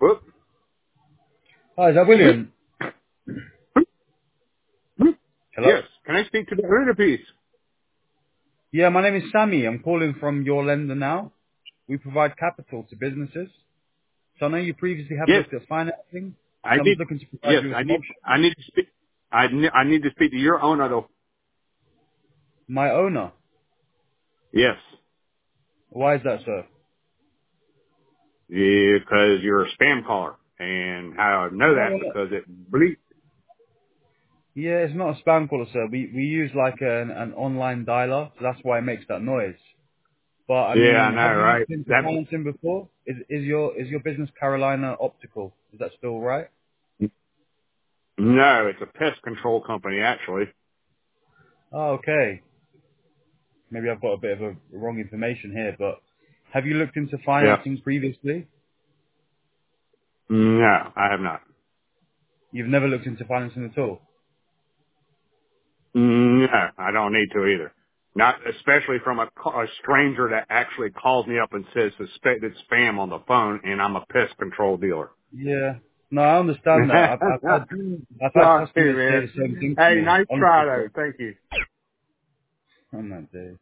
Whoop. Hi, is that William? Hello? Yes. Can I speak to the owner, please? Yeah, my name is Sammy. I'm calling from Your Lender Now. We provide capital to businesses. So I know you previously have Yes. looked at financing, I so I'm need. just looking to provide Yes. you with I some need. options. I need to speak. I need to speak to your owner, though. My owner. Yes. Why is that, sir? Because you're a spam caller, and how I know No, that we're not. because it bleep. Yeah, it's not a spam caller, sir. We use like an online dialer, so that's why it makes that noise. But I Yeah, I mean, have know, you right? looked into That. financing before? Is your business Carolina Optical? Is that still right? No, it's a pest control company, actually. Oh, okay. Maybe I've got a bit of a wrong information here, but have you looked into Yeah. financing previously? No, I have not. You've never looked into financing at all? No, I don't need to either. Not especially from a stranger that actually calls me up and says suspected spam on the phone, and I'm a pest control dealer. Yeah. No, I understand that. I've had Sorry, customers say man. the same thing to Hey, me. nice try Honestly, though. sir. Thank you. On that day.